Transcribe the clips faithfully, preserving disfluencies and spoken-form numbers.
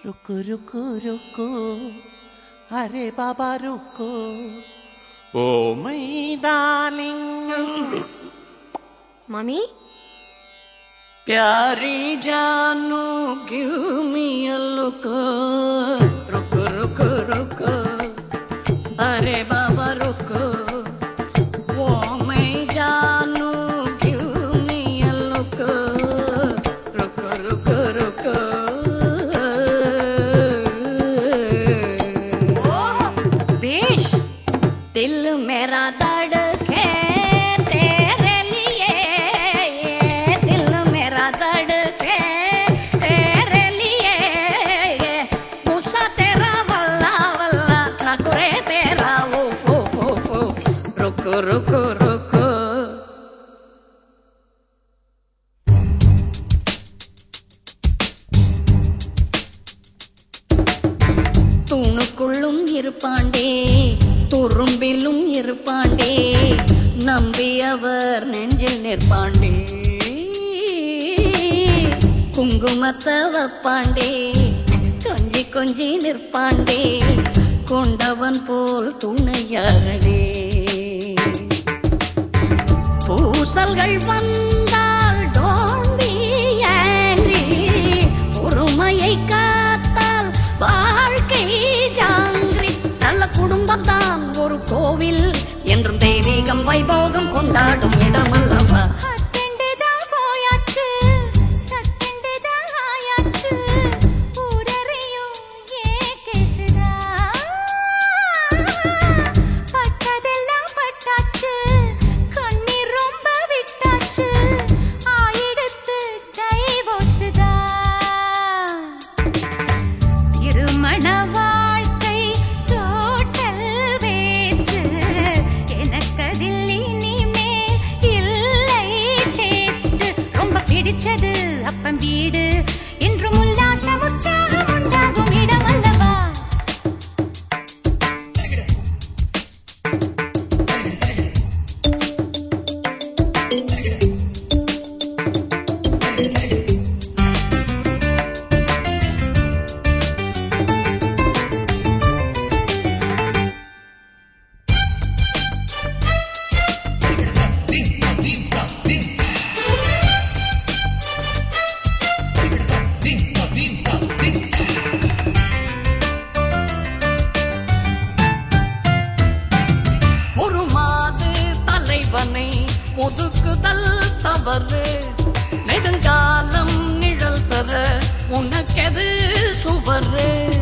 रुको रुको रुको अरे बाबा रुको ओ my darling Mommy? प्यारी जानू give me a look रुको रुको रुको अरे बाबा रुको ओ मैं जानू give me a look रुको रुको रुको दिल मेरा धड़के तेरे लिए दिल मेरा धड़के तेरे लिए गुस्सा तेरा वल्ला वल्ला नखरे तेरा वो फो फो फो रुको रुको रुको தூணுக்குள்ளும் இருப்பாண்டே துரும்பிலும் இருப்பாண்டே நம்பியவர் நெஞ்சில் நிற்பாண்டே குங்குமத்தை வப்பாண்டே கொஞ்சி கொஞ்சி நிற்பாண்டே கொண்டவன் போல் துணையாரடே பூசல்கள் வந்தால் don't be angry பொறுமையை காத்தால் வாழ்க்கை ஜாங்கிரி நல்ல குடும்பம் தான் ஒரு கோவில் என்றும் தெய்வீகம் வைபோகம் கொண்டாடும் இடம் அல்லவா அப்பம் வீடு என்றும் உல்லாசம் உற்சாகம் உண்டாகும் இடம் அல்லவா ஒதுக்குதல் தவறு நெடுங்காலம் நிழல் தர உனக்கெது சுவரு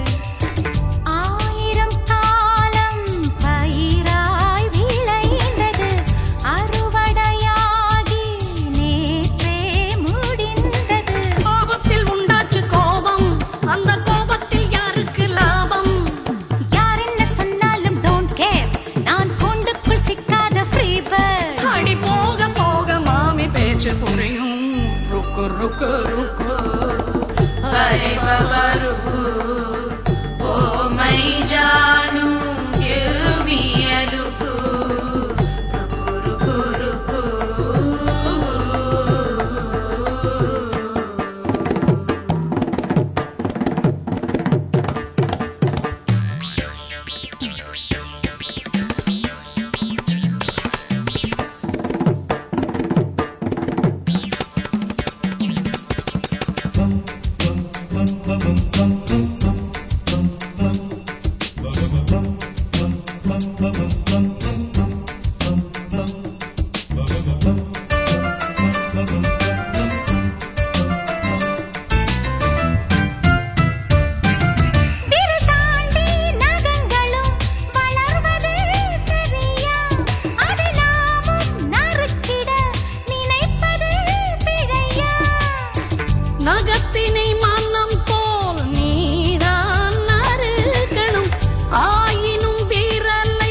ஆயிரம் காலம் பயிராய் விளைந்தது அறுவடையாகி நேற்றே முடிந்தது கோபத்தில் உண்டாச்சு கோபம் அந்த கோபத்தில் யாருக்கு லாபம் யார் என்ன சொன்னாலும் don't care நான் கூண்டுக்குள் சிக்காத ஃப்ரீ பேர்ட் அடி போக போக மாமி பேச்சு புரியும் ருக்கு ருக்கு ருக்கு அரே பாபா ருக்கு ஓ மை ஜானு give me a look ருக்கு ருக்கு நகத்தினை மனம் போல் நீதான் நறுக்கணும் ஆயினும் விரலை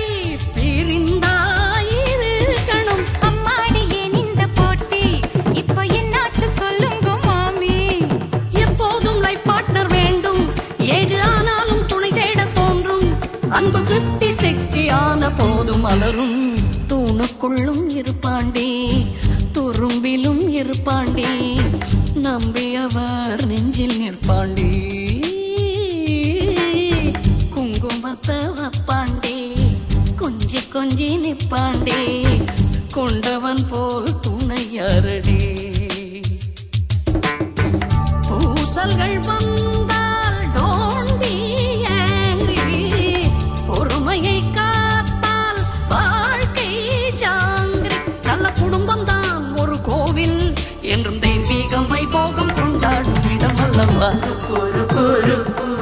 பிரிந்தாயிருக்கணும் அம்மாடியே இந்த போட்டி இப்போ என்னாச்சு சொல்லுங்க மாமி எப்போதும் லைஃப் பார்ட்னர் வேண்டும் ஏஜ் ஆனாலும் துணை தேட தோன்றும் அன்பு பிப்டி சிக்ஸ்டி ஆன போதும் மலரும் தூணுக்குள்ளும் இருப்பாண்டே துரும்பிலும் இருப்பாண்டே நம்பியவர் நெஞ்சில் நிற்பாண்டே கொஞ்சி நிப்பாண்டே கொண்டவன் போல் துணையரடே பூசல்கள் வந்தால் don't be angry பொறுமையை காத்தால் வாழ்க்கை ஜாங்கிரி நல்ல குடும்பம் தான் ஒரு கோவில் என்றும் தெய்வீகம் வைபோகம் கொண்டாடும் இடம் அல்லவா.